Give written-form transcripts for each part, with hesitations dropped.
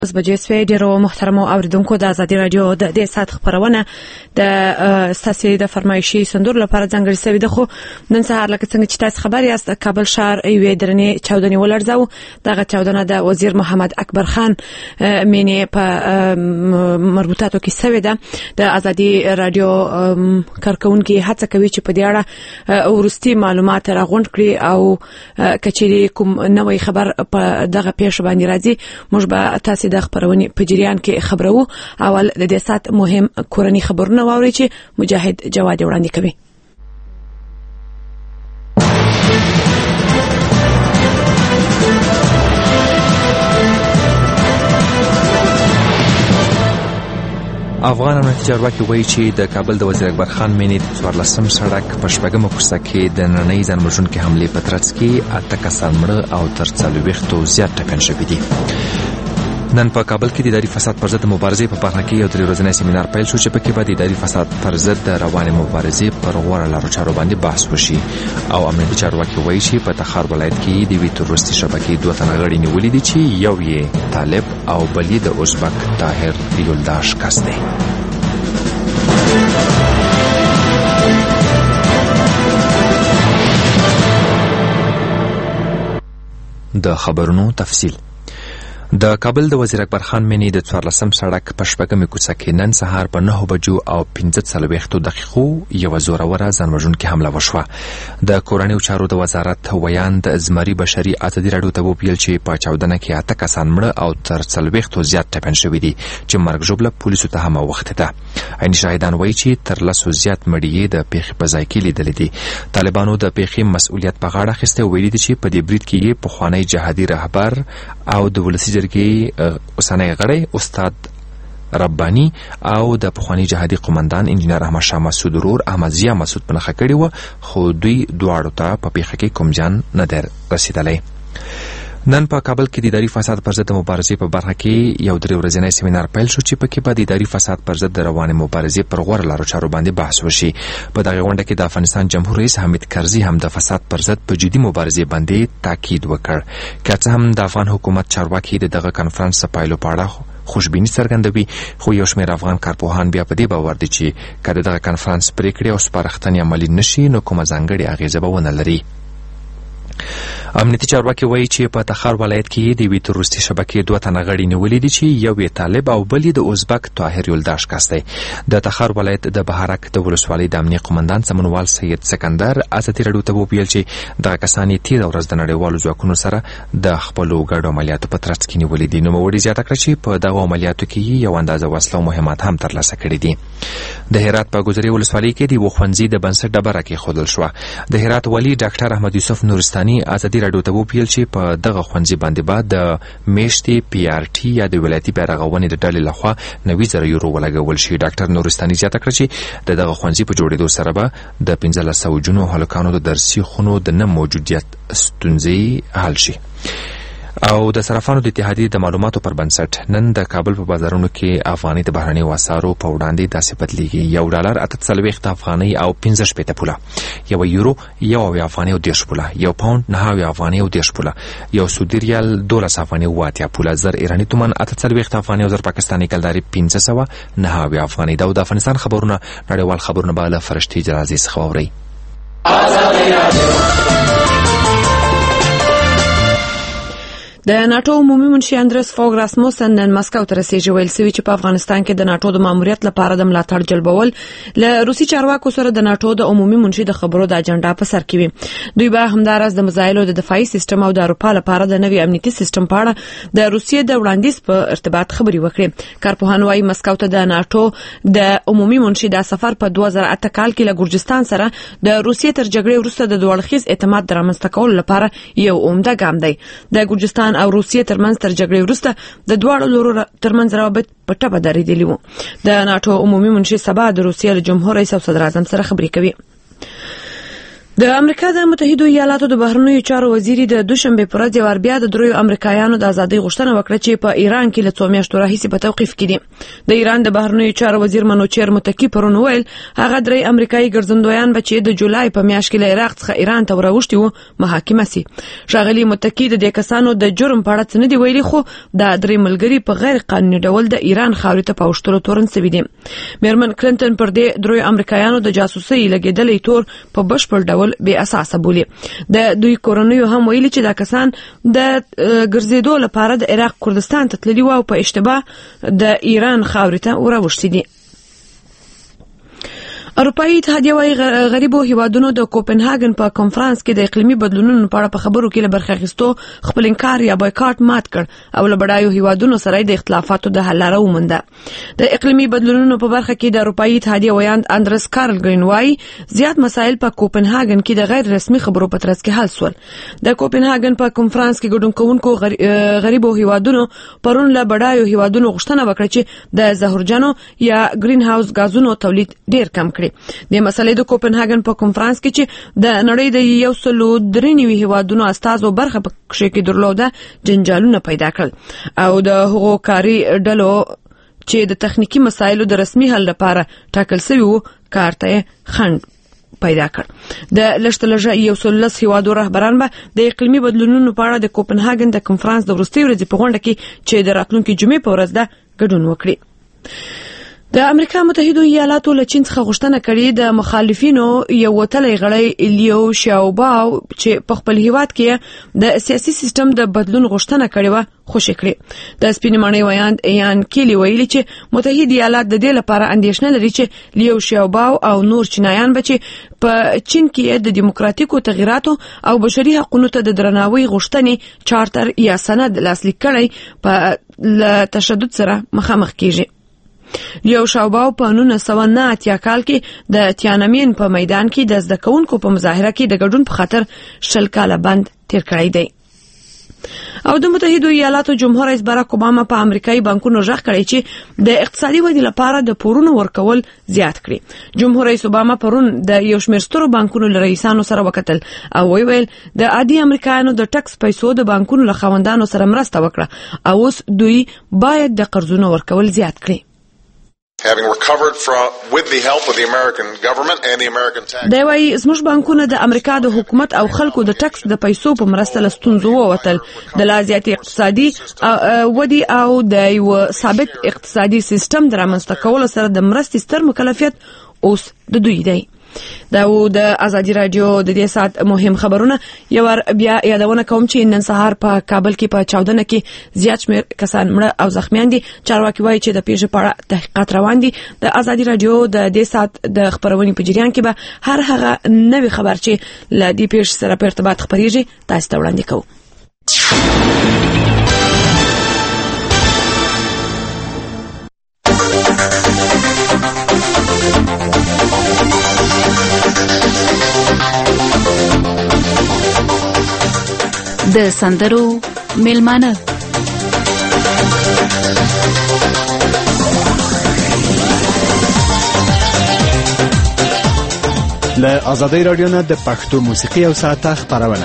بجې سوي ډیرو محترمو اوریدونکو د ازادي رادیو د سات خبرونه د ساسي د فرمایشي صندوق لپاره ځانګړي سوي د خو نن سهار لکه څنګه چې تاسو خبر یاست کابل ښار یوې درنې چاودنې ولړزاو دغه چاودنه د وزیر محمد اکبر خان مینه په مربوطاتو کې سوي ده د ازادي رادیو کارکونکو هڅه کوي چې په دې اړه ورستي معلومات راغونډ کړي او کچېری کوم نوې خبر په دغه پیښه باندې راځي موږ به تاسو د خبرونې په جریان کې خبرو اول د دې سات مهم کورنی خبرونه واوري چې مجاهد جواد وړاندې کوي. افغان امنیتي چارواکي وایي چې د کابل د وزیر اکبر خان مینې د 14 سړک په شپږمه کوڅه کې د نننۍ ځانوژونکې حملې په ترڅ کې 8 کسان مړه او تر 40 زیات ټپیان شوي دي. نن په کابل کې د اداري فساد پر ضد مبارزې په برخه کې یو 3 ورځنی سیمینار پیل شو چې پکې به د اداري فساد پر ضد د روانې مبارزې پر غوره لارو چارو باندې بحث وشي او امنیتي چارواکي وایي چې په تخار ولایت کې د وی تروریستي شبکې 2 تنه غړي نیولې دي چې یو یې طالب او بل یې د ازبک طاهر یولداش کس دی. د خبرونو تفصیل. د کابل د وزیر اکبر خان مینې د 14 سړک په شپږمه کوڅه کې نن سهار په 9 بجو او 15 دقیقو یو زوروره ځانوژونکې حمله وشوه. د کورنیو چارو د وزارت ویاند زمري بشري ازادي رادیو ته ویل چې په چاودنه کې 8 کسان مړه او تر 40 زیات ټپیان شوي دي چې مرګ ژوبله پولیسو ته هم وخت ده. عین شاهدان وایي چې تر 10 زیات مړي د پیښې په ځای کې لیدل دي. طالبانو د پیښې مسؤلیت په غاړه اخیسته ویلي دي چې په دې برید کې په خوانی جهادي رهبر او د ولسی کې اوسنۍ غړی استاد ربانی او د پخوانی جهادي قومندان انجنیر احمد شاه مسعود ورور احمد ضیا مسعود په نخښه کړی و خو دوی دواړو ته په پیښه کې کوم جان نه در رسیدلی. نن په کابل کې د اداري فساد پر ضد مبارزې په برخه کې یو 3 ورځنی سیمینار پیل شو چې پکې به د اداري فساد پر ضد روانې مبارزې پر غوره لارو چارو باندې بحث وشي. په دغه غونډه کې د افغانستان جمهور رئیس حمید کرزي هم د فساد پر ضد په جدي مبارزې باندې تاکید وکړ. که څه هم د افغان حکومت چارواکي دغه کانفرنس په پایلو په اړه خوشبیني څرګندوي خو یو شمېر افغان کارپوهان بیا په دې باور دي چې که دغه کانفرنس پریکړې او سپارښتنې عملي نشي نو کومه ځانګړې اغیزه به ونه لري. امنیتي چارواکي وایي چې په تخار ولایت کې د وی تروریستي شبکې 2 تنه غړي نیولې دي چې یو یې طالب او بل یې د ازبک طاهر یولداش کس دی. د تخار ولایت د بهارک د ولسوالۍ د امنیه قومندان سمنوال سید سکندر ازادي رادیو ته ویل چې دغه کسان یې تیر ورځ د نړیوالو ځواکونو سره د خپلو ګډو عملیاتو په ترڅ کې نیولې دي. نوموړي زیاته کړه چې په دغه عملیاتو کې یو اندازه وسله او مهمات هم ترلاسه کړي دي. د هرات په ګذري ولسوالۍ کې د وخونځي د بنسټ ډبره کې خودل شو. د هرات ولی ډاکټر احمد یوسف نورستاني ازادي رادیو ته ویل چې په دغه خونځي باندې بعد د میشتي پی آر ټي یا د ولایتي بیرغونې د ډلې لخوا 90,000 یورو ولګول شي. ډاکټر نورستاني زیاته کړه چې دغه خونځي په جوړېدو سره به د 1500 جنو هلکانو د درسي خونو د نه موجودیت ستونزې حل شي. او د صرافانو د اتحادیې د معلوماتو پر بنسټ نن د کابل په بازارونو کې افغاني د بهرنیو اسعارو په وړاندې داسې بدلیږي. $1 48 افغانۍ او 15 پوله، یو یورو 1 افغانۍ او 10 پوله، یو پاوند 9 افغانۍ او 10 پوله، یو سعودي ریال 12 افغانۍ او 8 پوله، زر ایرانی تومان 48 افغانۍ او زر پاکستاني کلداري 509 افغانۍ. دا د افغانستان خبرونه نړیوال خبرونه به له فرشتي جرازي څخه واورئ. د ناتو عمومي منشي اندرس فوګ راسموسن نن مسکو ته رسیدي ویل سوي چې په افغانستان کې د ناتو د ماموریت لپاره د ملاتړ جلبول له روسي چارواکو سره د ناتو د عمومي منشي د خبرو د اجنډا په سر کې وي. دوی به همدارس د مزایلو د دفاعي سیستم او د اروپا لپاره د نوي امنیتي سیستم په اړه د روسیې د وړاندیز په ارتباط خبري وکړي. کارپوهان وايي مسکو ته د ناتو د عمومي منشي د سفر په 2008 کال کې له ګورجستان سره د روسیې تر جګړې وروسته د دوړخیز اعتماد درامسته کول لپاره یو عمده ګام دی. د ګورجستان او روسیې ترمنځ تر جګړې وروسته د دواړو لورو ترمنځ روابط په ټپه درېدلي وو. د ناتو عمومي منشي سبا د روسیې له جمهور رئیس او صدر اعظم سره خبرې کوي. د امریکا د متحده ایالاتو د بهرنیو چارو وزیر د دوشنبه پر ورځ ور بیا د دریو امریکایانو د ازادۍ غوښتنه وکړه چې په ایران کې له 2 میاشتو راهیسې په توقیف کې دي. د ایران د بهرنیو چارو وزیر منوچیر متکی پرون ویل هغه درې امریکایي ګرځندویان به چې د جولای په میاشت کې له عراق څخه ایران ته وروشتي وو محاکمه سي. ښاغلي متکی د دې کسانو د جرم په اړه څه نه دی ویلي، خو د درې ملګري په غیر قانوني ډول د ایران خاورې ته پوښتلو تورن سوي دي. میرمن کلینټن پر دې دریو امریکایانو د جاسوسۍ لګیدلې تور په بشپړ ډول بې اساسه بولي. د دوی کورنیو هم ویلي چې دا کسان د ګرځېدو لپاره د عراق کردستان ته تللي وو او په اشتباه د ایران خاورې ته وروشتي دي. اروپایي اتحادیه وايي غریبو هیوادونو د کوپنهاګن په کانفرنس کې د اقلیمي بدلونونو په اړه په خبرو کې له برخه اخیستو خپل انکار یا بایکاټ مات کړ او له بډایو هیوادونو سره د اختلافاتو د حل لاره ومونده. د اقلیمي بدلونونو په برخه کې د اروپایي اتحادیه ویاند اندرس کارل ګرین وايي زیات مسایل په کوپنهاګن کې د غیر رسمي خبرو په ترڅ کې حل شول. د کوپنهاګن په کانفرنس کې ګډون کوونکو غریبو هیوادونو پرون له بډایو هیوادونو غوښتنه وکړه چې د زهرجنو یا گرین هاوس غازونو تولید ډیر کم کړي. د مسلې د کوپنهاګن په کانفرنس کې چې د نړۍ د 193 هیوادونو استازو برخه پکې کې درلوده جنجالونه پیدا کړل او د هغو کاري ډلو چې د تخنیکی مسایلو د رسمي حل لپاره ټاکل شوی وو کارته خنډ پیدا کړ. د لشتلجه 113 هیوادو رهبران به د اقلیمي بدلونونو په اړه د کوپنهاګن د کانفرنس د وروستي ورځې په غونډه کې چې د راتلونکي جمعې په ورځ ده ګډون وکړي. د امریکا متحده ایالاتو له چین څخه غوښتنه کړې د مخالفینو یو وتلی غړی لیو شاوباو چې په خپل هیواد کې د سیاسي سیستم د بدلون غوښتنه کړې و خوشی کړې. د سپینې ماڼۍ ویاند ایان کیلی ویلي چې متحده ایالات د دې لپاره اندېښنه لري چې لیو شاوباو او نور چینایان به چې په چین کې د دیموکراتیکو تغیراتو او بشري حقوقو ته د درناوي غوښتنې چارټر یا سند لاسلیک کړي په تشدد سره مخامخ کیږي. لیو شاوباو په 1989 کال کې د تیانمین په میدان کې د زده کوونکو په مظاهره کې د ګډون په خاطر 10 کاله بند تیر کړی دی. او د متحده ایالاتو جمهور رئیس باراک اوباما په امریکایي بانکونو ژغ کړی چې د اقتصادي ودې لپاره د پورونو ورکول زیات کړي. جمهور رئیس اوباما پرون د یو شمېر سترو بانکونو له رئیسانو سره وکتل او ویل د عادي امریکایانو د ټکس پیسو د بانکونو له خاوندانو سره مرسته وکړه او اوس دوی باید د قرضونو ورکول زیات کړي. Having recovered with the help of the American government and the American tax. دا وايي زموږ بانکونه د امریکا د حکومت او خلکو د ټکس د پیسو په مرسته له ستونزو ووتل. د لا زیاتې اقتصادي ودې او د یو ثابت اقتصادي سیستم د رامنځته کولو سره د مرستې ستر مکلفیت اوس د دوی دی. دا و د ازادي رادیو د دې سات مهم خبرونه. یو بیا یادونه کوم چې نن سهار په کابل کې په چاودنه کې زیات شمېر کسان مړه او زخمیان دي. چارواکي وایي چې د پیښې په اړه تحقیقات روان دي. د ازادي رادیو د دې سات د خبرونې په جریان کې به هر هغه نوې خبر چې له دې پیښې سره په ارتباط خبريږي تاسو ته وړاندې کوو. د سندرو میلمانه له ازادي رادیو نه د پښتو موسیقي او ساعته خبرونه.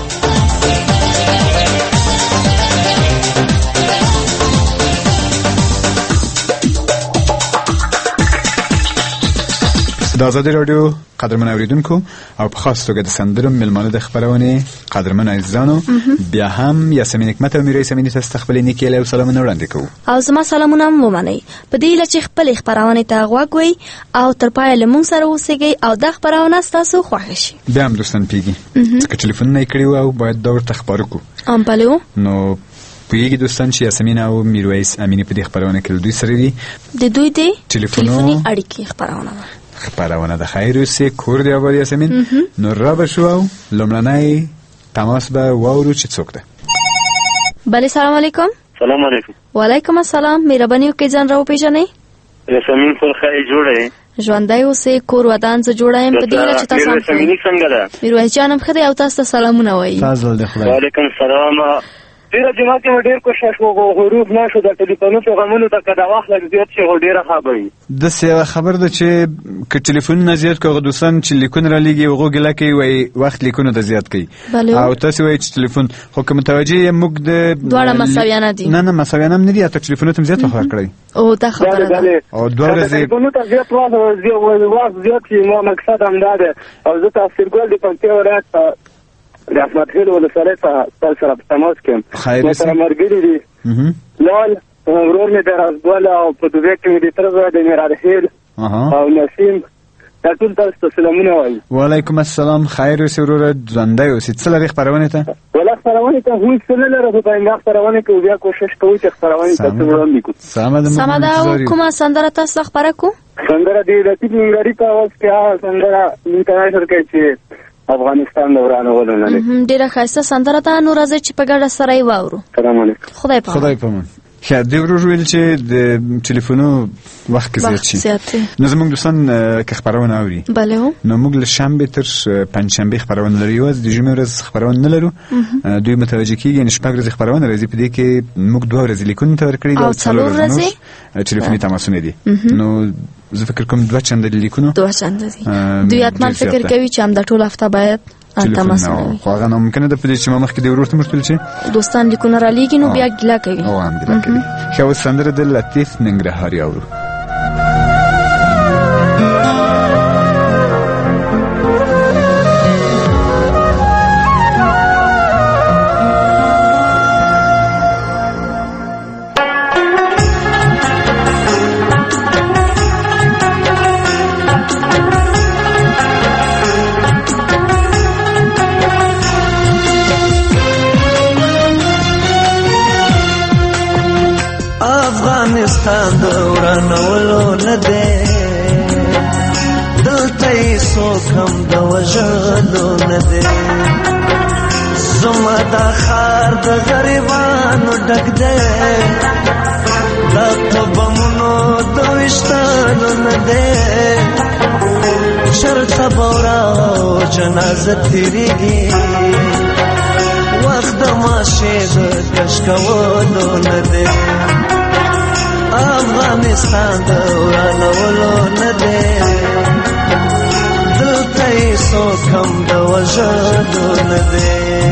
د ازادي رادیو قدرمن اوریدونکو او په خاص توګه د سندرو میلمانه د خبرونه قدرمن عزیزانو بیا هم یاسمین حکمت او میرای سمینی تاسو خپل نیکیله او سلامونه وړاندې کوم او زما سلامونه ومنئ په دې لچ خپل خبرونه ته غوږوي او تر پای له مونږ سره اوسئ او د خبرونه تاسو خوښ شي. بیا هم دوستان پیږي چې ټلیفون نه کړیو او باید دا ورته خبر کو ام پلو نو پیږي دوستان چې یاسمین او میرویس امینی په دې خبرونه کې دوی سره دي د دوی دی ټلیفوني اړیکې خبرونه د خیر اوسې کور دی آباد یاسمین. نو را بشو لمړنۍ تماس به واورو چې څوک ده. بله سلام علیکم. سلام علیکم. وعلیکم السلام. مهرباني وکړئ ځان راو پیژنئ. یاسمین پر خیر جوړه ژوندۍ اوسې کور ودان ز جوړایم په دې چې تاسو یاسمین څنګه ده؟ میرویس جانم خدای او تاسو ته سلامونه وایي. فضل د خدای. وعلیکم السلام. ډېره جمعه کې مې ډېر کوشش وکړو غروب نه شو د ټلیفونو پیغامونو ته که د وخت لږ زیات شي خو ډېره ښه به وي. داسې یوه خبر ده چې که ټلیفونونه زیات کړو هغه دوستان چې لیکونه رالیږي هغو ګیله کوي وایي وخت لیکونو ته زیات کوي او تاسې وایي چې ټلیفون خو که متوجه یې موږ د دواړه مساویانه دي. نه مساویانه هم نه دي حتی ټلیفونو ته هم زیات وخت ورکړئ او دا خبره ده او دوه ورځې ټلیفونو ته زیات وخت زیات شي ما مقصد همدا دی او زه تاثیرګل د پکتیا ولایت د احمد خیل ولسوالۍ څخه تاسو سره په تماس کې یم. ما سره ملګري دي لال ورور مې د رازګل او په دوبۍ کې مې د تره زوی د میراد خیل او نسیم دا ټول تاسو ته سلامونه وایي. وعلیکم السلام. خیر اوسې وروره ژوندی اوسې. څه لرې خپرونې ته؟ والله خپرونې ته هیڅ څه نه لرو خو په همدا خپرونې کې بیا کوشش کوو چې خپرونې ته څه وړاندې کړو. سمه ده. او کومه سندره تاسو خپره کړو؟ سندره د لطیف ننګرهاري په اواز کې هغه سندره موږ ته نشر کوي چې افغانستان د ورانولو نه دی. ډېره ښایسته سندره ده. نو راځئ چې په ګډه سره یې واورو. سلام علیکم. خدای پامان. ښه دې ورور ویل چې د ټلیفونو وخت کې زیات شي. نو زموږ دوستان که خپرونه اوري نو موږ له شنبې تر پنجشنبې خپرونه لرو. یوازې د جمعې ورځ خپرونه نه لرو. دوی متوجه کېږي یعنې شپږ ورځې خپرونه راځي په دې کې موږ 2 ورځې لیکونو ته ورکړي دي او 4 ورځې ټلیفوني تماسونه دي. نو زه فکر کوم 2 چنده لیکونو 2 چنده دي. دوی حتما فکر کوي چې همدا ټول هفته باید تماس نه خو هغه ناممکنه ده په دې چې ما مخکې د ورور ته مرتل چې دوستان لیکونه را لیږي نو بیا ګیله کوي او هم ګیله کوي. ښه اوس سندره د لطیف ننګرهاري اورو. افغانستان د ورانولو نه دی دلته یې څوک هم د وژلو نه دی. زما دا ښار د غریبانو ډک دی دا په بمونو د ویشتلو نه دی. چرته به ورا جنازه تېرېږي وخت د ماشې د کش کولو نه دی. افغانستان د ورانولو نه دی دلته یې څوک هم د وژلو نه دی.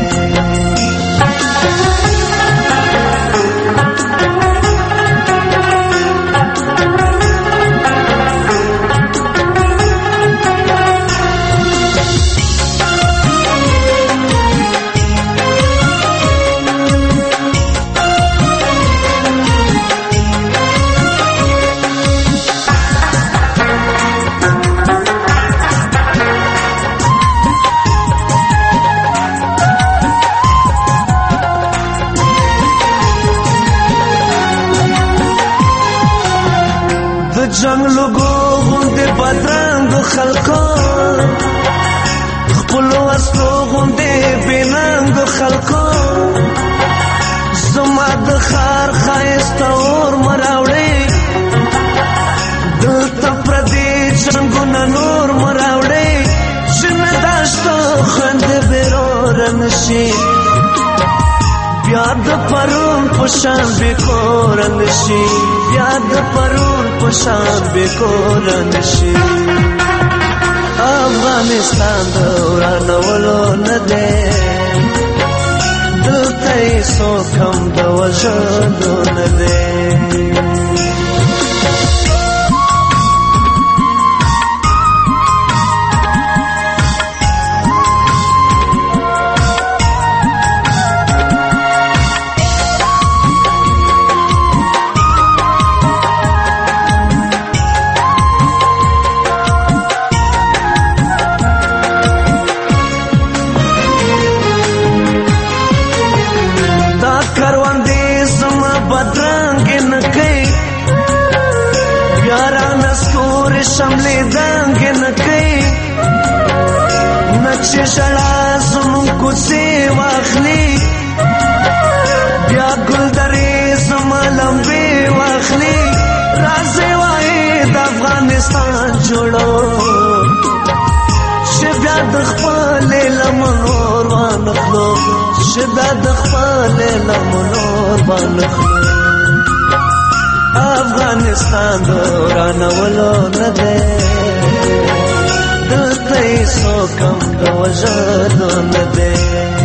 جنگ لوگو غوندې بدرنګو خلکو خپلو وسلو غوندې بېننګو خلکو زما د ښار ښایسته اور مه راوړئ دلته پردي جنګونه نور مه راوړئ چې نه داشتو خوندې بېروره نه شي بیا د پرون په شان بېکوره نه شي بیا د پرون په شان بېکوره نه شي. افغانستان د ورانولو نه دی دلته یې څوک هم د وژلو نه دی. شملې دنګې نه کوي نه چې ژړا زموږ کوڅې واخلي بیا ګلدرې زما لمبې واخلي راځئ وایي د افغانستان جوړو چې بیا د خپلې لمن اور وانخلو شداد خپل لمنور باندې افغانستان دورانولو نه دی دلته یې څوک هم د وژلو نه دی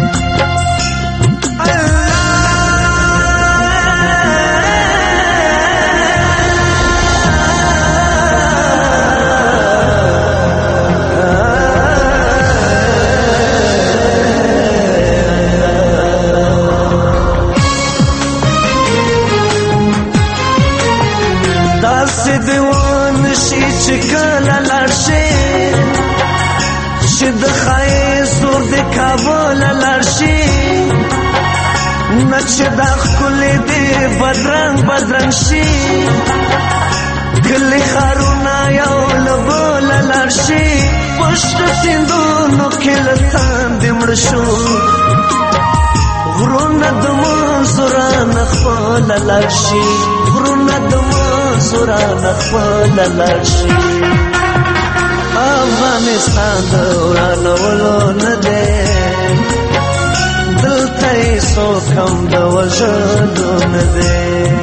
د ښایست ور د کابل لاړ شي نه چې دا ښکلې دې بدرنګ شي کلي ښارونه یو له بله لاړ شي پشت سیندونو کې له تاندې مړه شو غرونه د منصورانه خپله لاړ شي غرونه د منصورانه خپله لاړ شي افغانستان دورانولو نه دی دلته یې څوک هم د وژلو نه دی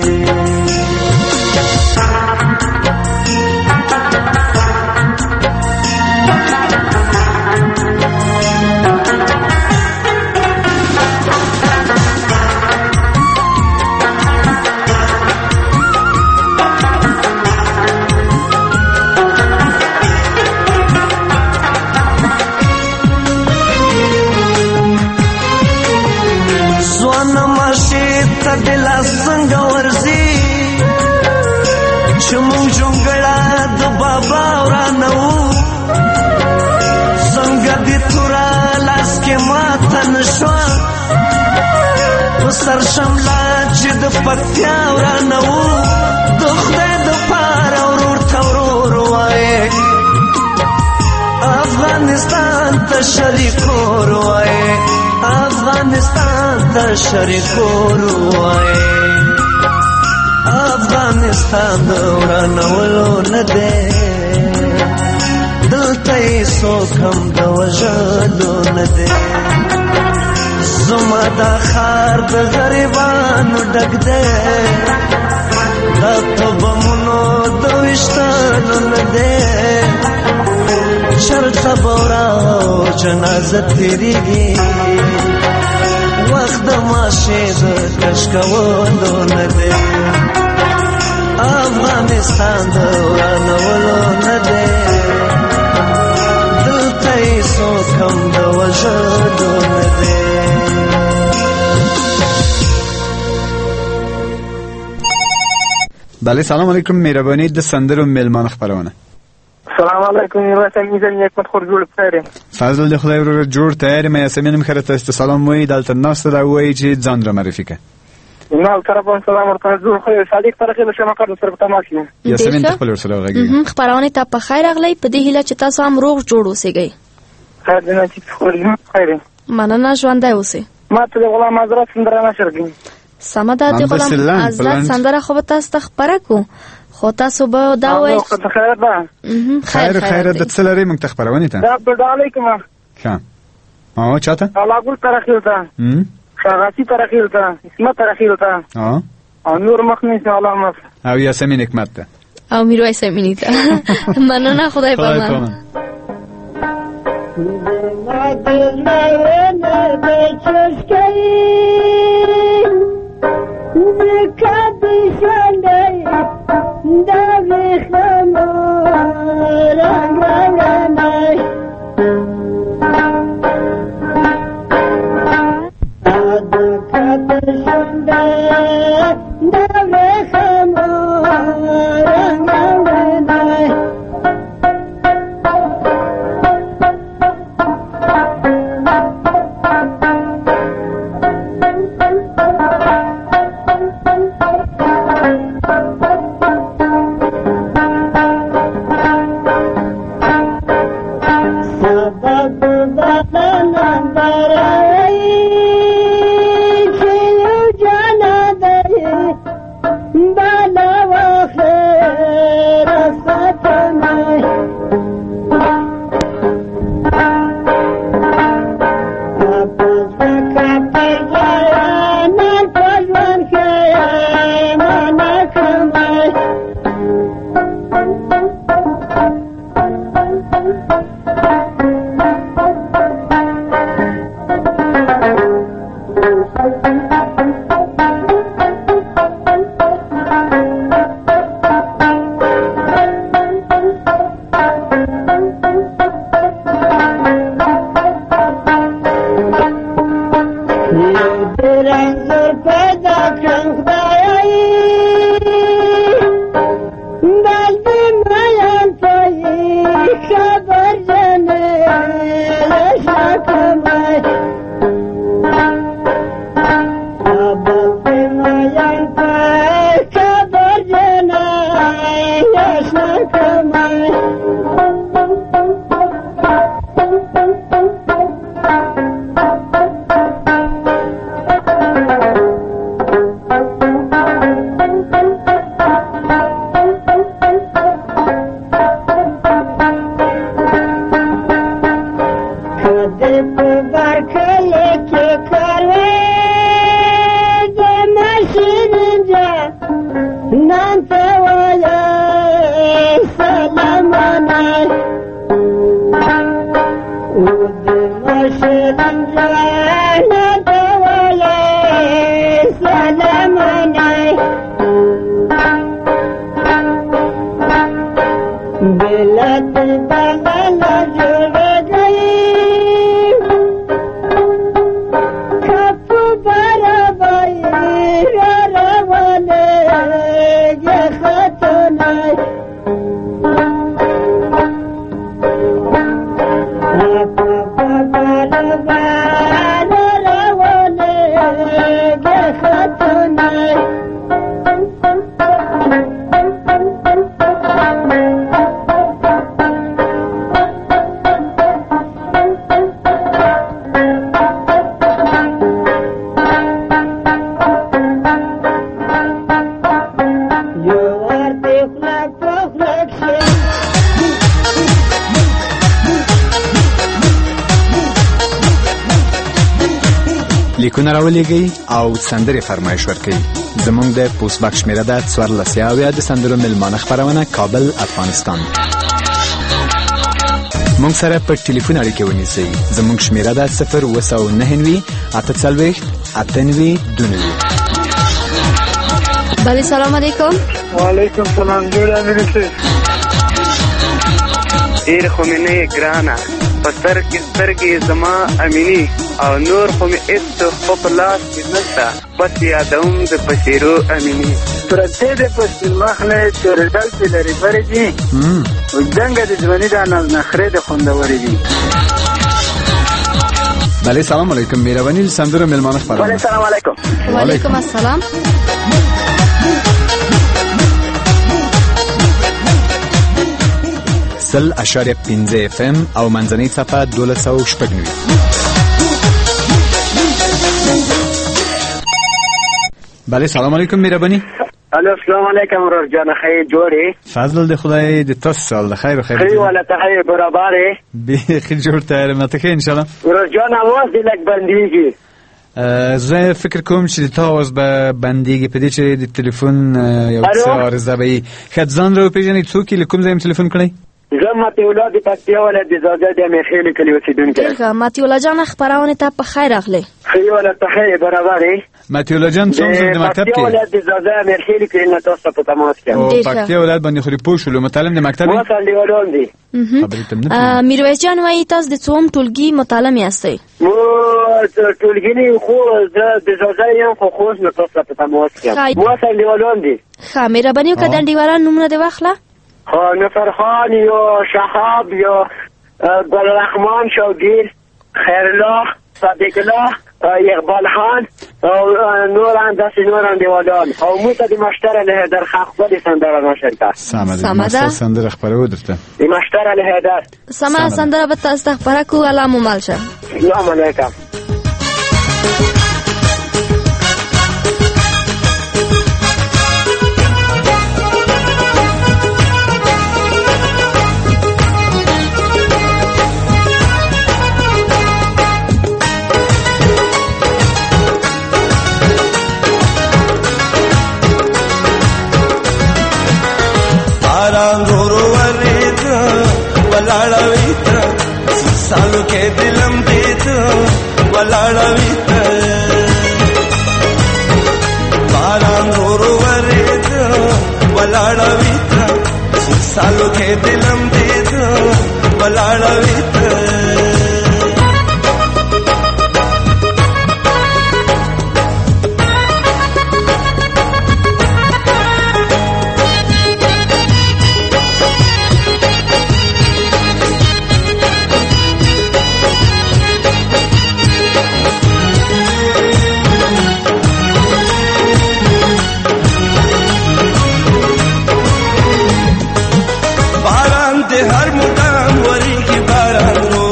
دلا څنګه ورځي چې مونږ جونګړه د بابا ورانه وو څنګه دې تورا لاس کې ماته نشوه په سر شمله چې د پکتیا ورانه وو د خدای دپاره ورور ته ورور وایې افغانستان ته شریکور وایې افغانستان ته شریکور وایې افغانستان دورانولو نه دی دلته یې څوک هم د وژلو نه دی زما دا ښار د غریبانو ډک دی دا په بمونو د ویشتلو نه دی چرته به ورا جنازه تېرېږي وخت د ماشې د کش کولو نه دی افغانستان دورانولو نه دی دلته یې څوک هم د وژلو نه دی بله سلام علیکم مهرباني د سندرو میلمانه خپرونه سلام علیکم یاسمین زمین حکمت خور جوړ پاره فضل د خدای ورو جوړ تیار مې یاسمین مخره ته سلام وای دلته ناست دا وای چې ځان را معرفي کړه نو طرفون سلام ورته جوړ خو صادق طرفه له شمه کړو سره تماس یم یاسمین خپل ورسره غږی خبرونه ته په خیر اغلی په دې هیله چې تاسو هم روغ جوړ اوسئ خیر دې چې خوري خیر مننه ژوندای اوسئ ما ته غلام حضرت سندره نشرګم سمدا د غلام حضرت سندره خو تاسو ته خبره کو خو تاسو به دا وایي خیر ده خیر د څلوري موږ ته خبرونه ته دا په علیکم ښه او چاته الله ګل ترخیل ته شغاتی ترخیل ته اسمت ترخیل ته او نور مخنی سلام او یاسمین حکمت ته او میرویس امینی ته مننه خدای پامان لیکونه راولېږئ او سندرې فرمایش ورکړئ. زموږ د پوسټ باکس شمېره ده 14 د سندرو مېلمانه خپرونه کابل افغانستان. موږ سره په ټلیفون اړیکه ونیسئ. زموږ شمېره ده 029 48 98 بله سلام علیکم. وعلیکم سلام. جوړ امریکه ډیر خو مې نه ګرانه په سر کې سترګې زما امینی او نور خو مې هېڅ خو په لاس کې نشته بس یادوم د پسیرو امینی پرتې د پسیل مخله چورېدل چې لرې برې دي وجدنګه د ځواني د نخرې د خوندورې دي. بله سلام علیکم. مهرباني سندرو مېلمانه خپرونه. بله سلام علیکم. وعلیکم السلام. سل اشاریه 15 FM او منځنۍ صفحه 1290. بله سلام علیکم. مهرباني. الو السلام علیکم ورور جان. خیر جوړې؟ فضل د خدای د تاسو سال د خیر خیر. خیر ولا ته خیر برابرې؟ به خیر جوړ تیار مته کې ان شاء الله. ورور جان اواز دې لګ بنديږي. زه فکر کوم چې تاسو به بنديږي په دې چې د ټلیفون یو څه عارضه وي. خدزان رو پیژنې څوک کوم ځای ټلیفون کړی؟ زه ماتي ولاد پکتیا ولادت زاده د میخیل کلی اوسیدونکو. ښه ماتي ولا جان خبرونه ته په خیر اخلي. خیر ولا ته خیر برابرې؟ ماتي ولا جان څنګه د مکتب کې؟ پکتیا ولادت زاده میخیل کلی نه تاسو په تماس کې. او پکتیا ولادت باندې خوري پوښلو متعلم د مکتب. وصل دی ولوندي. میرویس جان وایي تاسو د څوم ټولګي متعلم یاستئ؟ مو ټولګي نه خو د زاده یم خو خوښ نه تاسو په تماس کې. وصل دی ولوندي. ښه مهرباني وکړه د انډیوالانو نومونه دې واخله. نصرخان یا شهاب یا گلرحمان شوگیر خیرالله صدیقالله اقبال خان او نوران دست نوران دیوالان او موتا دی مشتر علیه در خخبه دی سندر نشر کرد. سامده سندر اخباره درته دی مشتر علیه در سما سندر بتا استخباره کو علام و مالشه. سلام علیکم. सालों के दिलम देत वलाड़वीत बारां रोरो वरेत वलाड़वीत सालों के दिलम देत वलाड़वीत हर मुकाम वरी की बारां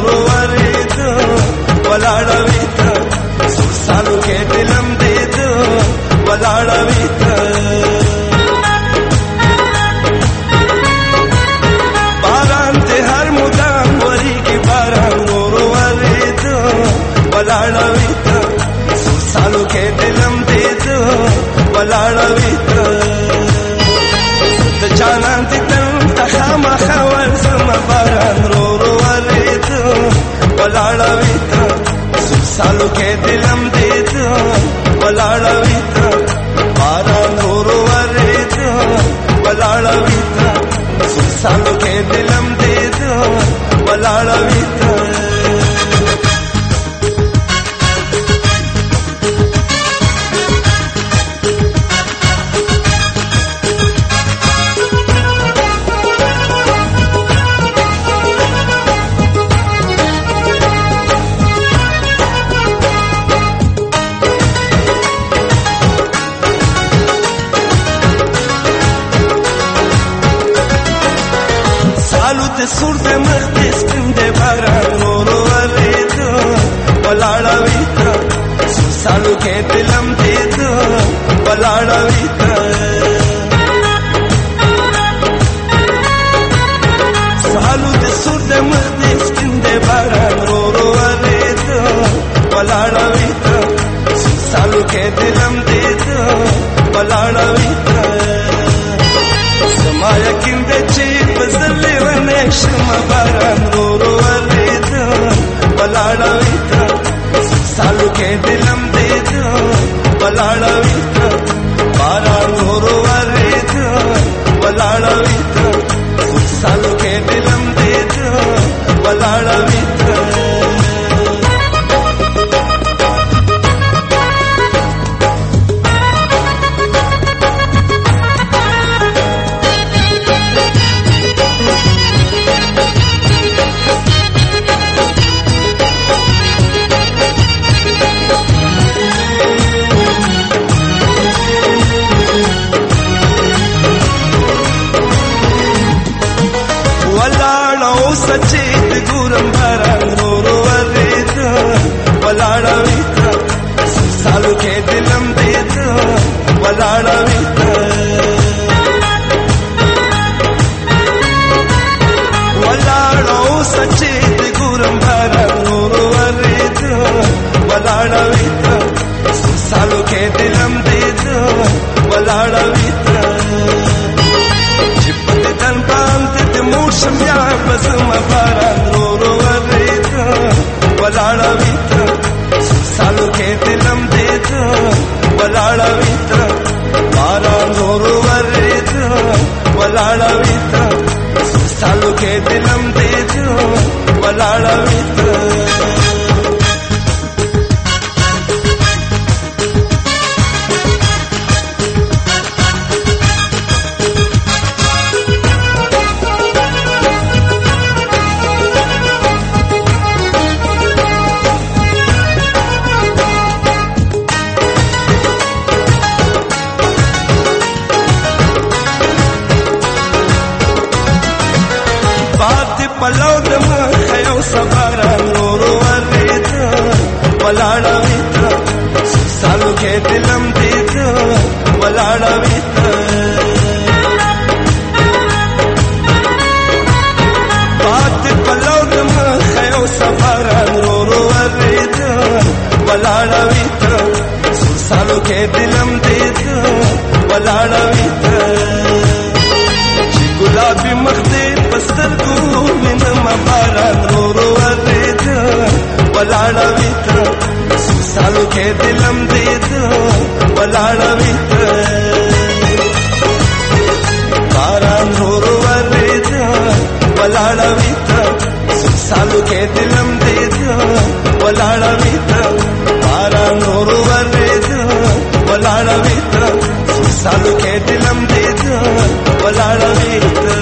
زما خول زما باران رو رو ورید ولاړوي ته سالو کې دلم دې ته ولاړوي ته باران رو رو ورید ولاړوي ته سالو کې دلم دې ته ولاړوي ته سور دې مخ دې سپین دې باران رو رو ورید ولاړوي ته سالو کې دلم دې ته ولاړوي ته سالو دې سور دې مخ دې سپین دې باران رو رو ورید ولاړوي ته سالو کې دلم دې ته ولاړوي ته زما یقین دې چې پزلې ونه شم باران رو رو ورید ولاړوي ته سالو کې دلم دې ته ولاړوي ته باران رو رو ورید ولاړوي ته سالو کې دلم دې ته ولاړوي ته سچې د ګورم باران رو رو ورید ولاړوي ته سالو کې دلم دې ته ولاړوي ته ولاړو سچې د ګورم باران رو رو ورید ولاړوي ته سالو کې دلم دې ته ولاړوي ته چې په دې تن باندې مور شم بیا بسما باران رو رو ورید ولاړوي ته سالو کې دلم دې ته ولاړوي ته باران رو رو ورید ولاړوي ته سالو کې دلم دې ته ولاړوي ته پلو دم خیو سباران رو رو ورید ولاړوي ته سالو کې دلم دې ته ولاړوي ته پات پلو دم خیو سباران رو رو ورید ولاړوي ته سالو کې دلم دې ته ولاړوي ته چې ګلابي مخ دې پسترګو مینم باران رو رو ورید ولاړوي ته سالو کې دلم دې ته ولاړوي ته باران رو رو ورید ولاړوي ته سالو کې دلم دې ته ولاړوي ته باران رو رو ورید ولاړوي ته سالو کې دلم دې ته ولاړوي ته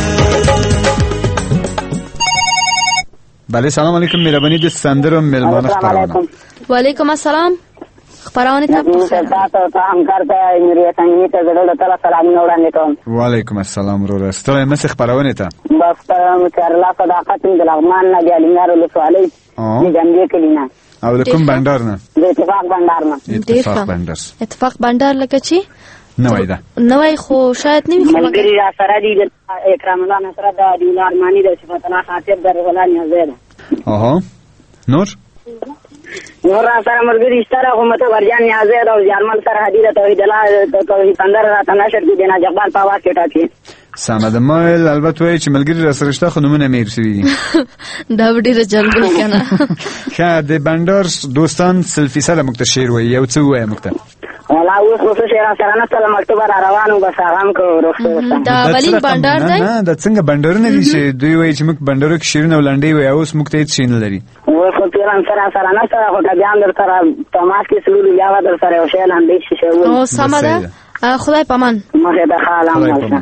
بله سلام علیکم مهربانی د سندرو ملمانه خبرونه وعلیکم السلام خبرونه ته تاسو ته همکار ته امریه څنګه ته زړه تعالی سلامونه وړاندې کوم وعلیکم السلام ورو ستړی مې خبرونه ته بس کرلا صداقت د لغمان نه جالینار له سوالي د جنبې کلینا او د کوم بندر نه د اتفاق بندر نه اتفاق بندر لکه چی نوای ده نوای خو شاید نمی خبر ملګری را سره دی اکرام الله نصر د دیلار مانی د صفات الله خاطب در ولانی زید آها نور نور را سره مرګري ستاره خو مته ورجان نیازه او جرمن سره حدیث توحید الله توحید اندر را تناشر کې دینا جغبال په واټ کې ټاکي سمد مایل البته وایي چې ملګری را سره شته خو نمونه مې رسېږي دا ډېره جلبل کنه ښه د بندر دوستان سلفي سره موږ ته شعر وایي یو څه ووایه موږ ته والله اوس خو شعر سره نه سره مکتوب را روانو بس هغه کو روخته دا ولین بندر دی نه دا څنګه بندرونه دي چې دوی وایي چې موږ بندرو کې شیرونه ولنډي وایي اوس موږ ته هیڅ شي نه لري اوس خو پیران سره نه سره خو بیا در سره تماس کې سلول بیا در سره او شعر هم دې شي او سم ده خدای پامان مخه ده خالم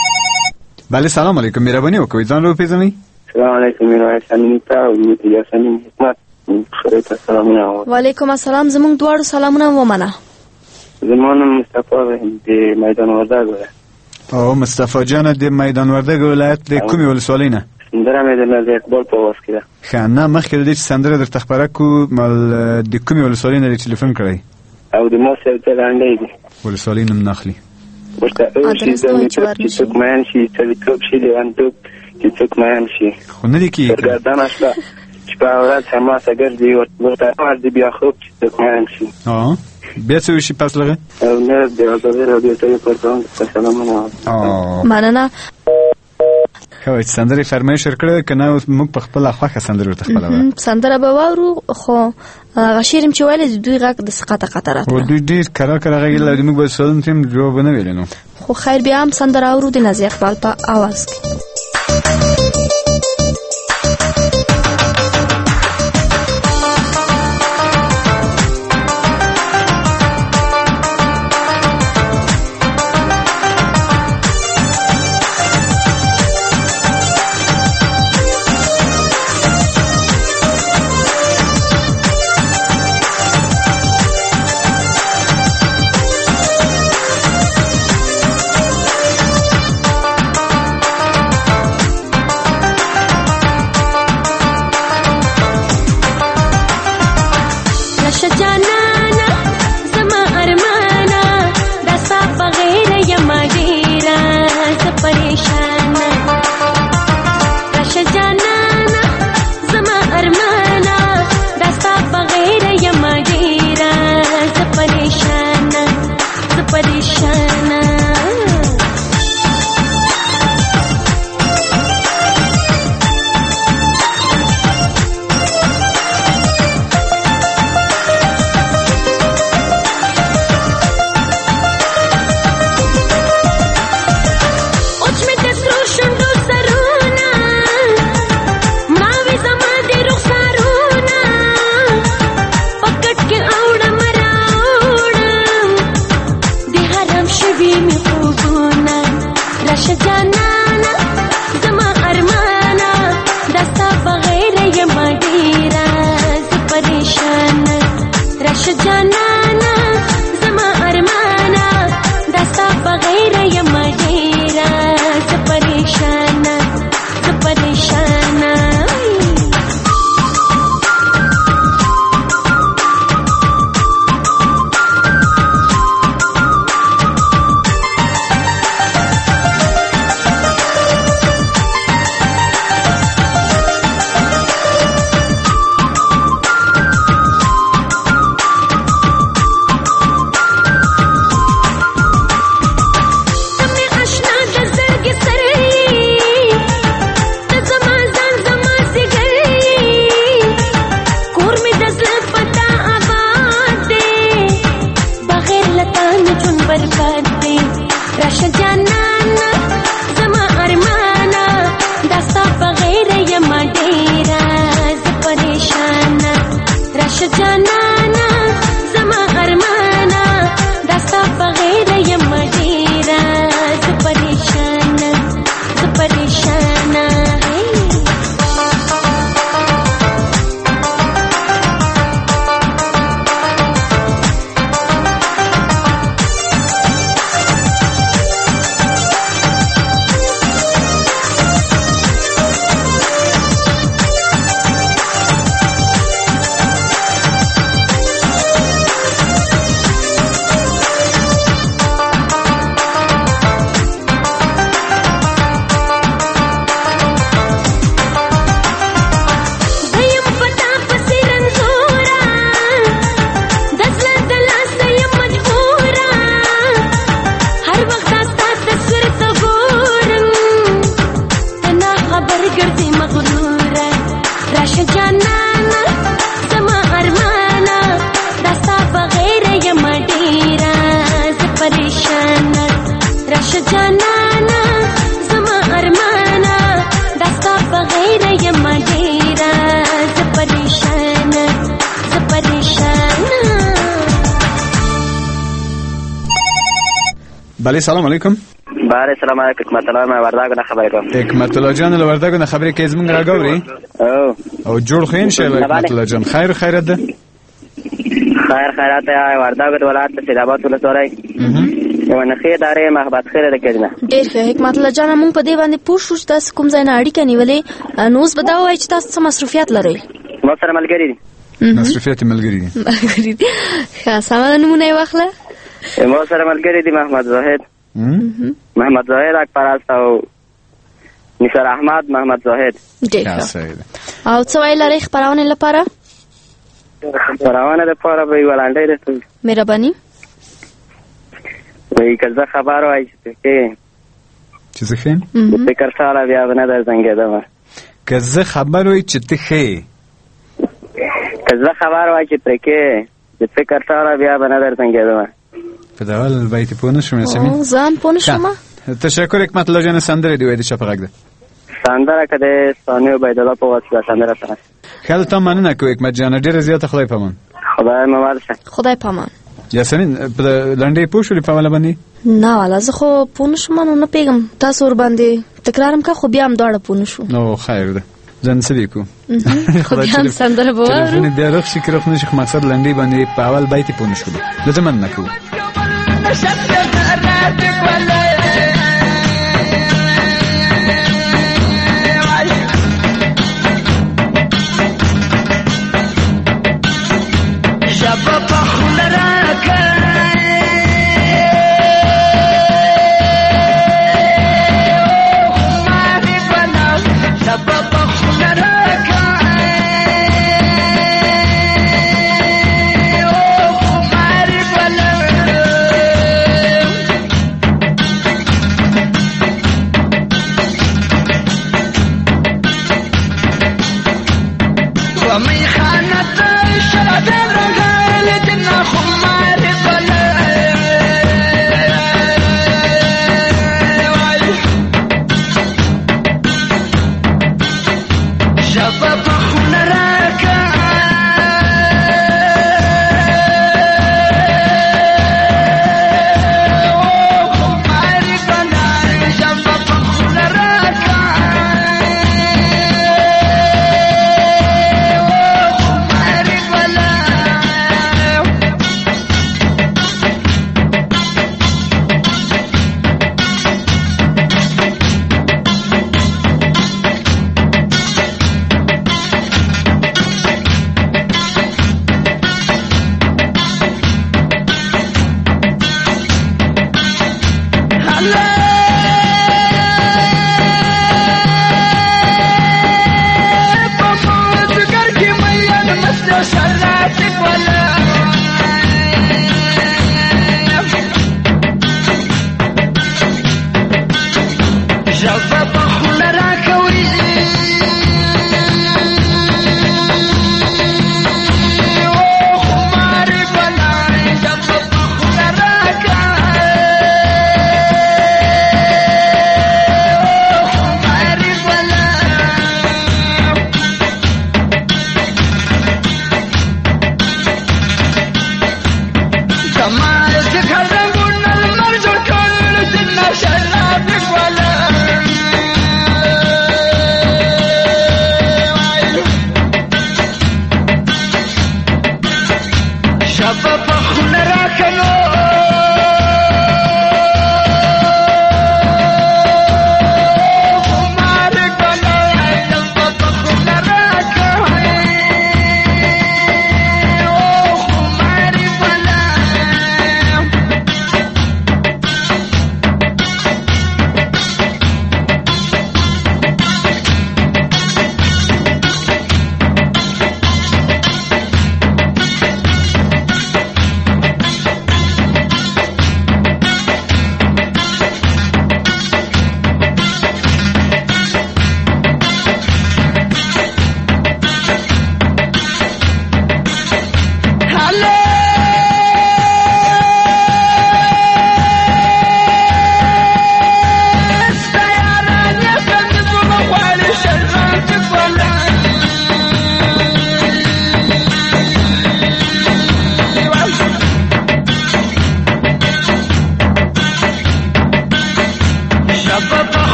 بله سلام علیکم مهرباني وکړئ ځان رو پیژنئ سلام علیکم میرویس انیتا او یاسمین حکمت خیرته سلامونه وعلیکم السلام زمونږ دواړو سلامونه ومنه زمونږ مصطفی د میدان وردګ او مصطفی جان د میدان وردګ ولایت د کومې ولسوالۍ نه سندره مې د اقبال په واس کې ده ښه نه مخکې د دې سندره درته خبره کو مال د کومې ولسوالۍ نه ټلیفون کړی او د موسی ته لاندې دي ولسوالۍ نوم ناخلي ورته او شي د چې څوک مېن شي چې څوک شي لیوان څوک چې څوک مېن شي خو نه دي کې ګردان شته چې په اورات سما سګر دی ورته ور بیا خو چې څوک مېن شي بیا څه شي پس لغه او نه د ازادي رادیو ته پرتون سلامونه مننه خو سندره فرمایش ورکړه کنه موږ په خپل خوخه سندره ورته خپلوه سندره به وورو خو غشیرم چې ویل دوی غږ د سقطه قطرات او دوی ډیر کرا غږ لري موږ به سلام تیم جواب نه ویل نو خو خیر بیا هم سندره اورو د نازي اقبال په आवाज کې Oč me te بله سلام علیکم. بله سلام علیکم. حکمت الله ما ورداګو نه خبرې کوم. حکمت الله جان له ورداګو نه خبرې کوي زمونږ راګوري. او جوړ خو ان شاء الله حکمت الله جان خیرات ده. خیرات ورداګو ولایت سیدآباد ولسوالۍ. یو نه خې دارې محبت خیره ده کېدنه. ډېر ښه حکمت الله جان مونږ په دې باندې پوه شو چې تاسو کوم ځای نه اړیکه نیولې نو اوس به دا وایي چې تاسو څه مصروفیات لرئ. ما سره ملګری دي. مصروفیات ملګری دي. ښه سمه نمونه یې واخله. ما سره ملګری دي محمد زاهد اکبر است او نثار احمد محمد زاهد. او څه وایي لرئ خپرونې لپاره؟ خپرونې لپاره به یوه لنډۍ درته مهرباني وایي که زه خبر وای چې زه ښه یم د فکر ساله بیا به نه در زنګېدمه. که زه خبر وای چې ته ښه که زه خبر وای چې پرې کې د فکر ساله بیا به نه در زنګېدمه. په ډول بیت پوه نه شوم یاسمین. ځان پوه نه شوم. تشکر حکمت الله جان. سندره دی وای د چا په غږ ده؟ سندره که د ثاني عبیدالله په واسطه سندره سره. خیال ته مننه کوم حکمت جان. ډېره زیاته خدای پامان. خدای مو شه. خدای پامان. یاسمین په لنډۍ پوه شولې په والا باندې؟ نه والا زه خو پوه نه شوم نو نه پیږم. تاسو ور باندې تکرارم کا خو بیا هم دواړه پوه نه شو. نو خیر ده. ځان څه وکړو؟ خو بیا هم سندره به واورو. تلیفون بیا رخ شي که رخ نه شي خو مقصد لنډۍ باندې په اول بیت پوه نه شولو. لږه مننه کوو.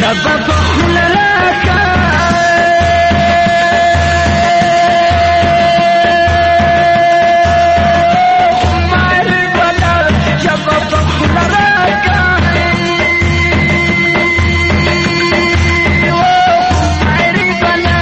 جبا بخل راکا خماری بلا جبا بخل راکا خماری بلا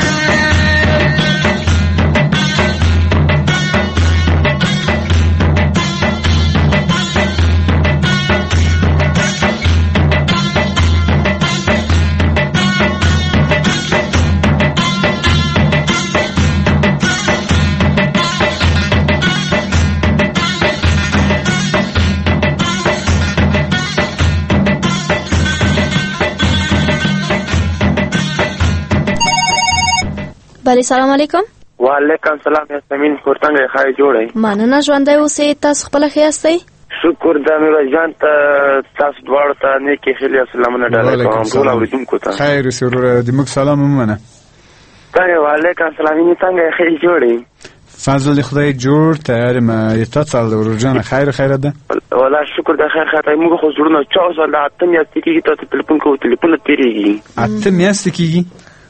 بله سلام علیکم. وعلیکم سلام یاسمین خورتنګ خای جوړی مننه ژوندی اوسئ تاسو خپل ښه یاستئ شکر د میرویس جان ته تاسو دواړو ته نیکی خیلی سلامونه ډالۍ کوم ټول اوریدونکو ته خیر سرور د موږ سلام ومنه څنګه وعلیکم سلام یې څنګه خیر جوړی فضل خدای جوړ تیار ما یتاصل ورجان خیر ده ولا شکر د خیر خاطر موږ خو زړونه 4 سال اتم یا تیږي ته ټلیفون کوو ټلیفون تیریږي اتم یا تیږي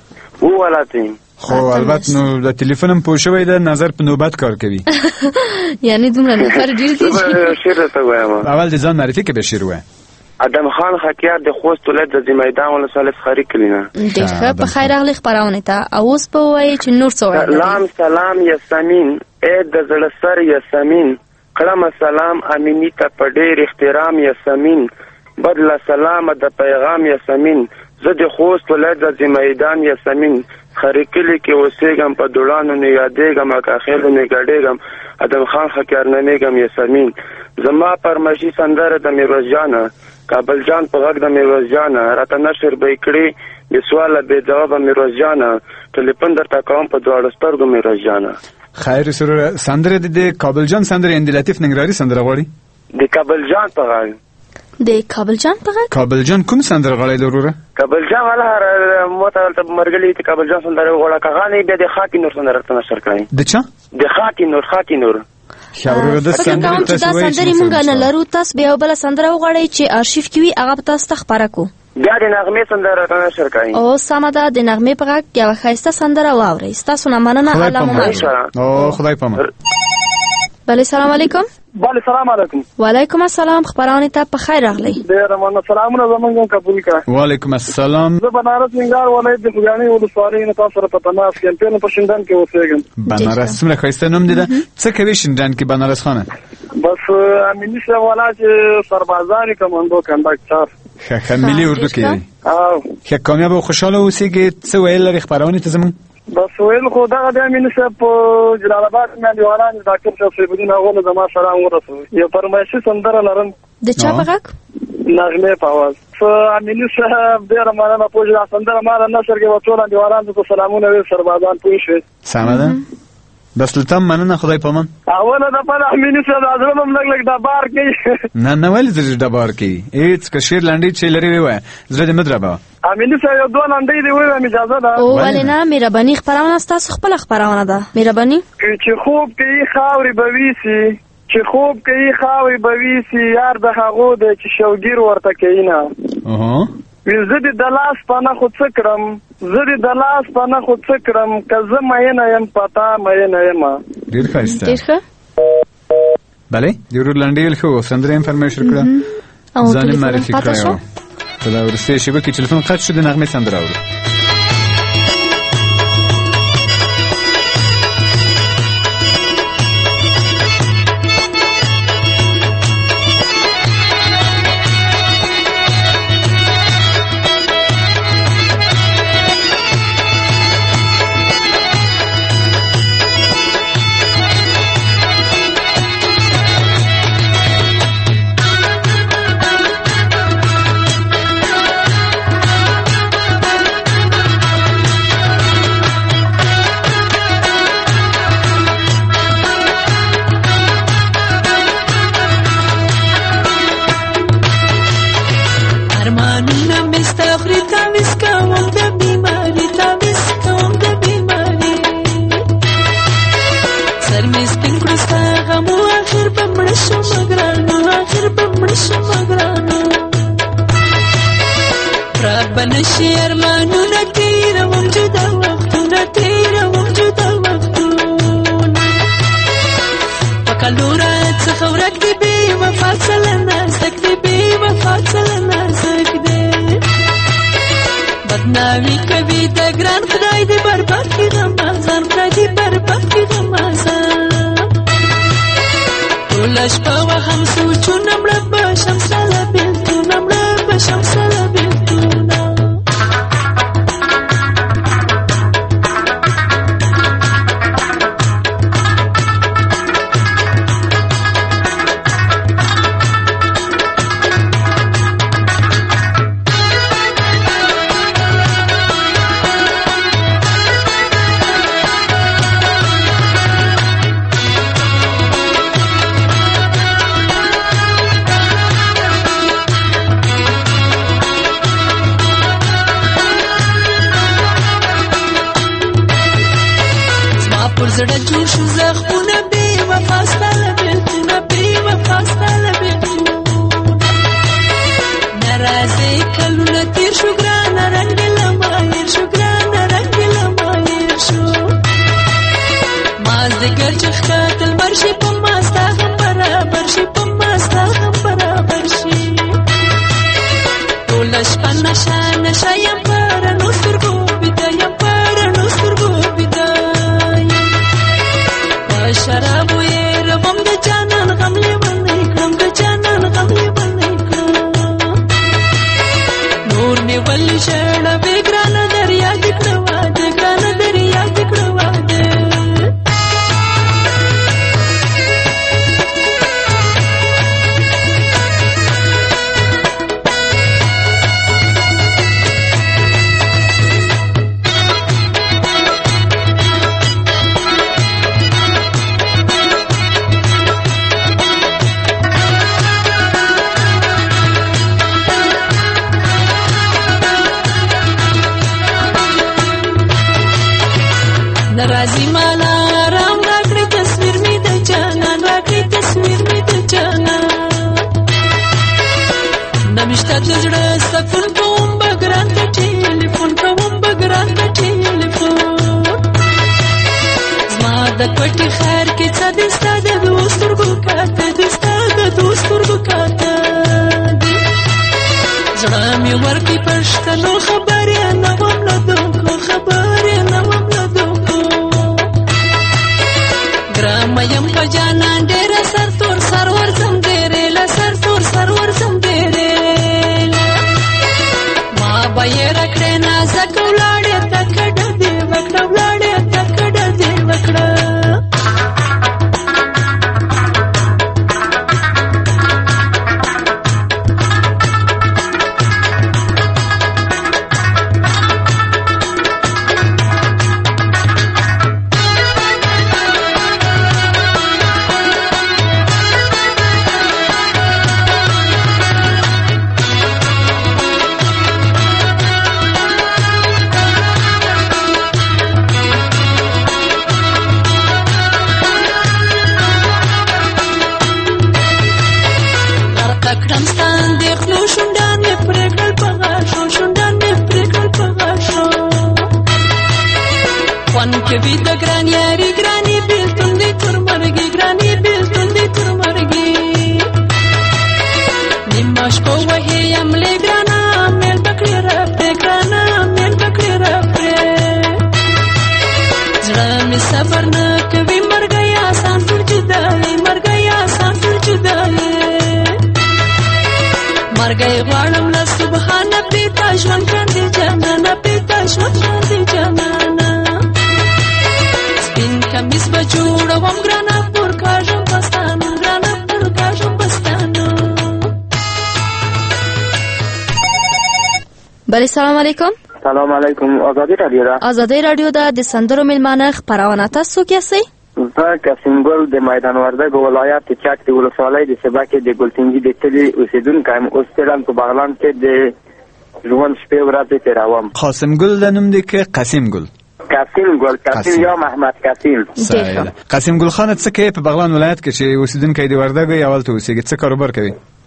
و ولاته خو البته نو د ټلیفونم پوښوي د نظر په نوبت کار کوي یعنی دومره نفر ډیر دي شیر ته وایم اول د ځان معرفي کې بشیر و ادم خان خکیار د خوست ولایت د میدان ولسوالۍ خاري کلینا دغه په خیر اغلی خبرونه ته اوس په وای چې نور څو سلام یاسمین اې د زړه سر یاسمین کلام سلام امینی ته په ډیر احترام یاسمین بدل سلام د پیغام یاسمین زه د خوست ولایت د میدان یاسمین خریکلی کې اوسېږم په دوړانو نه یادېږم اکاخېلو نه ګډېږم ادم خان خکیار نه نیږم یاسمین زما پرمشي سندره د میرویس جانه کابل جان په غږ د میرویس جانه راته نشر به یې کړي بې سواله بې ځوابه میرویس جانه ټلیفون درته کوم په دواړو سترګو میرویس جانه خیر سرور سندره د کابل جان سندره اند لطیف ننګرهاري سندره غواړي د کابل جان په غږ د کابل جان په غږ کابل جان کوم سندره غواړي ضروره کابل جان ولا موته ته مرګلي ته کابل جان سندره غواړه کغانې بیا د خاطی نور سندره ته نشر کړي د چا د خاطی نور شاوره د سندره ته سندره مونږ نه لرو تاسو بیا بل سندره وغواړئ چې ارشیف کې وي هغه تاسو ته خبره کو بیا د نغمه سندره ته نشر کړي او سماده د نغمه په غږ یو خاصه سندره واورئ تاسو نه مننه علامه او خدای پامه بله سلام علیکم. بله سلام علیکم. وعلیکم السلام خبرونه ته په خیر راغلی. ډیر مننه سلامونه زمونږ قبول کړه. وعلیکم السلام. زه بنارس ننګار ولایت د خوږانی ولسوالۍ نه تاسو سره په تماس کمپین په شندان کې اوسېږم. بنارس څومره ښایسته نوم دی ده. څه کوي شندان کې بنارس خانه؟ بس امینی شه والا چې سربازانی کمانډو کنډاکټر. ښه ملي اردو کې. او ښه کامیاب او خوشاله اوسېږي. څه ویل لري خبرونه ته زمون؟ بس ویل خو دا د امین صاحب په جلال آباد کې دیوالان ډاکټر شفیع الدین هغه زما سلام ورسوي یو فرمایشي سندره لرم د چا په غږ نغمه په आवाज امین صاحب ډیر مننه په جلا سندره مال نشر کې وټول دیوالان ته سلامونه وي سربازان پوي شي سمده بس لتم مننه خدای پامان اوله د پر امین صاحب اعظم لګ دبار کې نه ول د دبار کې هیڅ کشیر لنډی چې لري وای زړه دې مدربه امین صاحب یو دوه لنډی دی وای اجازه ده او ولنه مهرباني خبرونه تاسو خپل خبرونه ده مهرباني چې خوب کې خاوري بويسي چې خوب کې خاوري بويسي یار د هغه د چې شوګیر ورته کینا زه د لاس پنه خود څکرم زه د لاس پنه خود څکرم کزه مې نه يم پتا مې نه يم ډیر ښایسته ډیر ښه بله ډیر لنډیل خو سندره انفارمیشن کړه ځان معرفي کړو دا ورسته شی به کې ټلیفون قطع شو د نغمه سندره اورو ربنا شي ارمانونه تیروم جدا وختونه تیروم جدا وختونه وکلوره څخه ورک دی بې وفا څله نازک دی بې وفا څله نازک دی بدنامي کوي د ګران خدای دې برباد کړي رمضان خدای دې برباد کړي رمضان ټوله شپه وهم سوچونه مړه به شم ساله بېلتونه مړه به شم ساله بېلتونه زړه جوش زخمونه بې وفا ستا له بېلتونه بې وفا ستا له بېلتونه ناراضۍ کلونه تېر شو ګرانه رنګ دې له ما هېر شو ګرانه رنګ دې له ما هېر شو مازدیګر چې ښکته لمر شي په ما ستا هم برابر شي په ما ستا هم برابر شي ټوله شپه نشه نشه یم په رڼو سترګو بیده یم په رڼو سترګو بیده شراب وې ربم د جانان غم لیونی کړم د جانان غم لیونی کړم نور مې ولې ژړه بې ګرانه دریا دې کړه واده ګرانه دریا دې کړه واده ناراضي مالا رام راکړي تصویر می د جانان راکړي تصویر می د جانان نمشته د زړه سکون کوم بګران ته ټلیفون کوم بګران ته ټلیفون زما د کوټې خیر کې څه دې ستا د دوسترګو کاته دې ستا د دوسترګو کاته زړه مې ورکړي پښتنو خبرې نه وم له دوکو خبرې نه وم له دوکو ګرامه یم په جانان ډېره سر تور سر ورځم ډېرې له سر تور سر ورځم ډېرې ما به یې راکړې نازک ولاړې تکډه دې وکړه ولاړې تکډه دې وکړه کوي د ګران یاري ګراني بیلتون دې تر مرګي ګراني بیلتون دې تر مرګي نیمه شپه وهي یم له ګرانا مېل پکړې را پرې ګرانا مېل پکړې را پرې زړه مې صبر نه کوي مرګي آسان تر جدایي مرګي آسان تر جدایي مرګي غواړم له سبحانه پیتا ژوند کاندي جانانه پیتا ژوند کاندي جانانه کمیس به جوړوم ګرانه پر کاژم بستانو ګرانه پر کاژم بستانو بله سلام علیکم سلام علیکم آزادی رادیو ده د سندرو میلمانه خپرونه تاسو څوک یاستئ زه قاسم ګل د میدان وردګ ولایت چک د ولسوالۍ د سبا کې د ګلتنګي د کلي اوسیدونکی یم اوس فعلا په بغلان کې د ژوند شپې ورځې تېروم قاسم ګل د نوم دی که قاسم ګل قاسم ګل قاسم یا محمد قاسم قاسم ګل خان څه کوي په بغلان ولایت کې چې اوسیدونکی د وردګ یې اول ته اوسېږي څه کاروبار کوي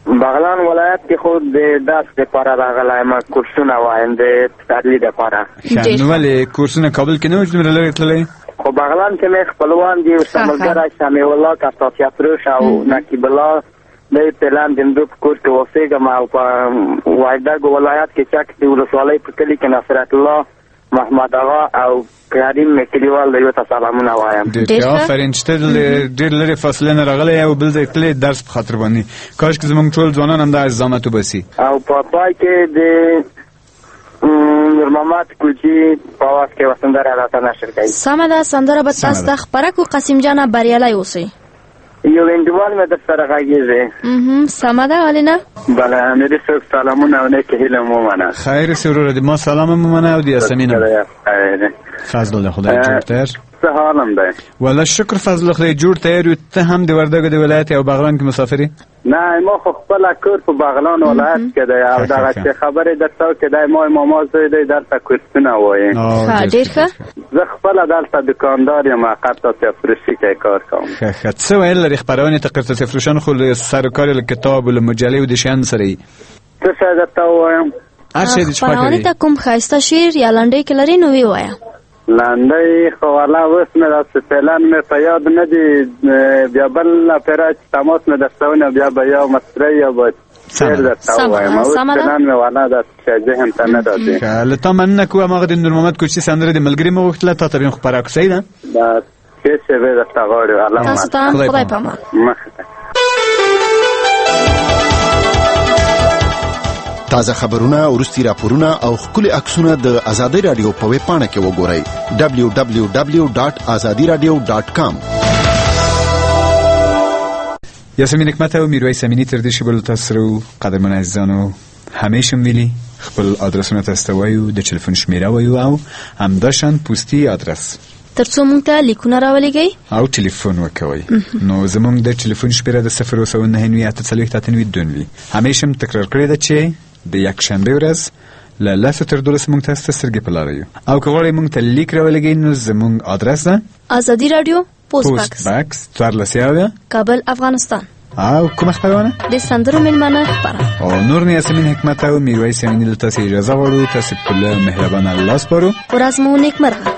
بغلان ولایت کې خو د درس لپاره راغلی ما کورسونه وایم د تحلیل لپاره. نو ولې کورسونه کابل کې نه وځم لري تللی؟ خو بغلان کې مې خپلوان دي او سملګری سامي الله کاستاسیا فروش او نقیب الله د پلان د اندوب کور کې اوسېږم او په وایدګ ولایت کې چک د ولسوالۍ په کلي کې نصرت الله محمد آغا او کریم کلیوال د یو سلامونه وایم. ډېر آفرین چې ډېر لري فاصله نه راغلی او بل ځای تللی درس په خاطر باندې کاش کې زموږ ټول ځوانان هم دا زحمت وباسي. او په پای کې د نور محمد کوچي په واس کې وسندره راته نشر کوي. سمه ده سندره به تاسو ته خبره کو قاسم جان بریالي اوسئ. یو انډیوال مې د سره غږیږي. سمه ده الینا. بله مې د سلامونه او نیک هیله مو منه. خیر سرور د ما سلام مو منه او د یاسمین. فضل خدای جوړ تر. څه حالم ده؟ والله شکر فضل خدای جوړ تر یو ته هم د وردګ د ولایت او بغلان کې مسافری؟ نه ما خو خپل کور په بغلان ولایت کې دی او دا چې خبره درته کې دی ما زوی دی درته کوستونه وایي. ډېر ښه. زه خپل دلته دکاندار یم قطع تفریشي کې کار کوم. ښه څه ویل لري خبرونه ته قطع تفریشان خو سر کار له کتاب او مجله او د شان سره ای. څه څه درته وایم؟ هر شي د شپه خبرونه ته کوم خاصه شعر یا لنډۍ کې لري نو وی وایا. لنډۍ خو والله اوس مې داسې فعلا مې په یاد نه دي بیا بل لپاره چې تماس مې درته بیا به یا مصري یا به شعر درته وایم اوس فعلا مې والله داسې ذهن ته نه راځي. له تا مننه کوم هغه د نور محمد کوچي سندره د ملګري مې غوښتله تا ته بیا خبره کوي ده دا څه به درته غواړي الله تاسو ته خدای پامان. تازه خبرونه ورستي راپورونه او خولي عکسونه د آزادۍ رادیو په ویب پاڼه کې وګورئ www.azadiradio.com. یاسمین حکمت او میرویس امینی تر دې شی بل تاسو قدرمن عزیزانو همیشه ملي خپل ادرسونه تاسو وایو د ټلیفون شمیره وایو او همداشان پوسټي ادرس ترڅو مونږ ته لیکونه راولېږئ او ټلیفون وکوي. نو زموږ د ټلیفون شمیره د 00998 همیشه تکرار کړی ده چې د یک شنبه ورځ له 10 تر 12 مونږ تاسو سترګې په لاره یو او که غواړئ مونږ ته لیک راولېږئ نو زموږ ادرس ده آزادي رادیو پوسټ باکس 14 کابل افغانستان. او کوم خبرونه؟ د سندرو ملمانه خبره او نور نه یاسمین حکمت او میرویس امینی له تاسو اجازه غواړو. تاسو په مهربان الله سپارو. ورځ مو نیکمرغه.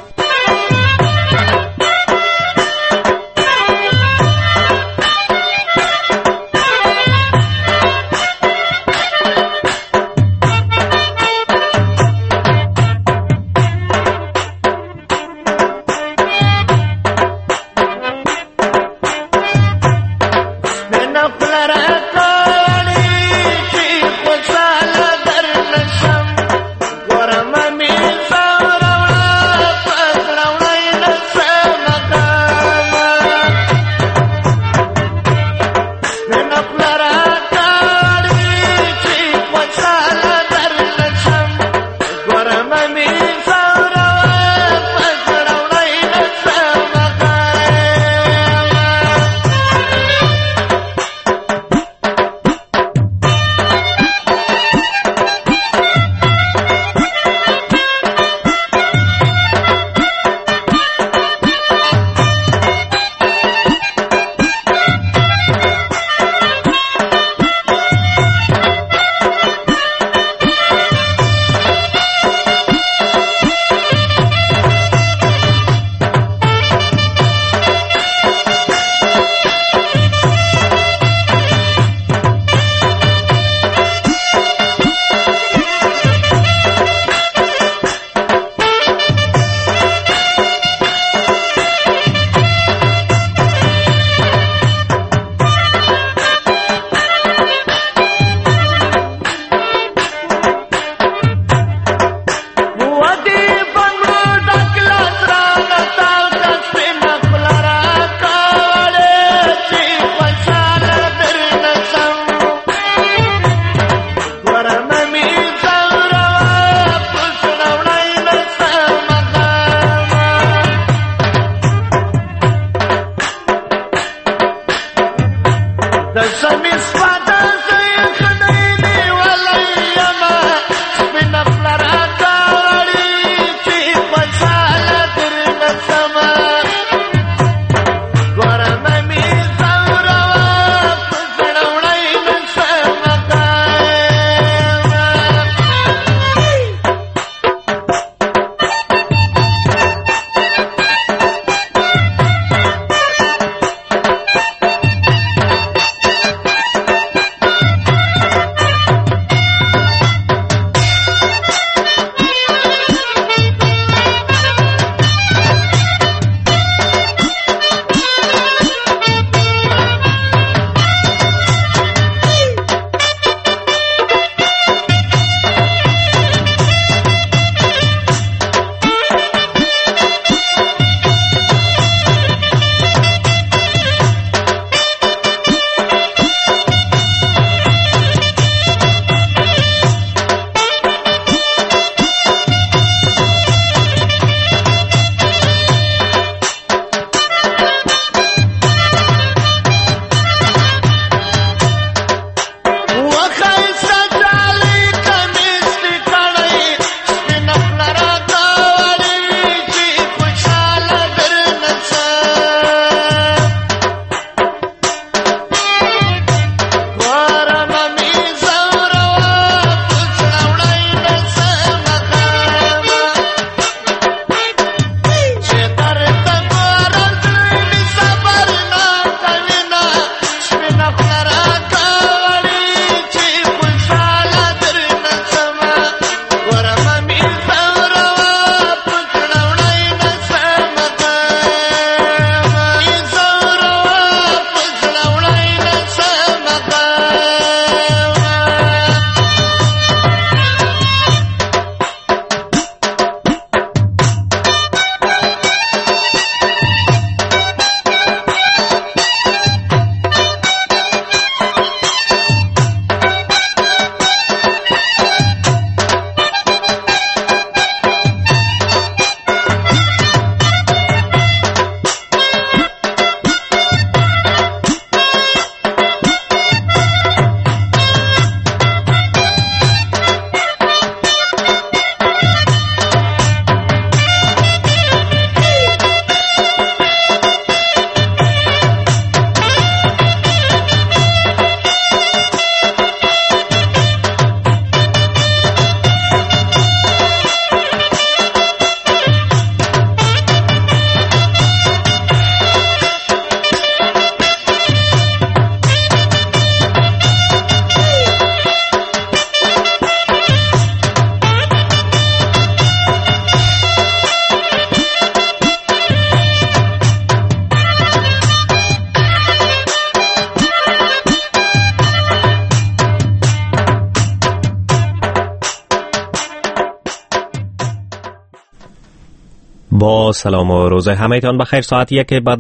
با سلام و روز همه‌تان بخیر. ساعت 1 بعد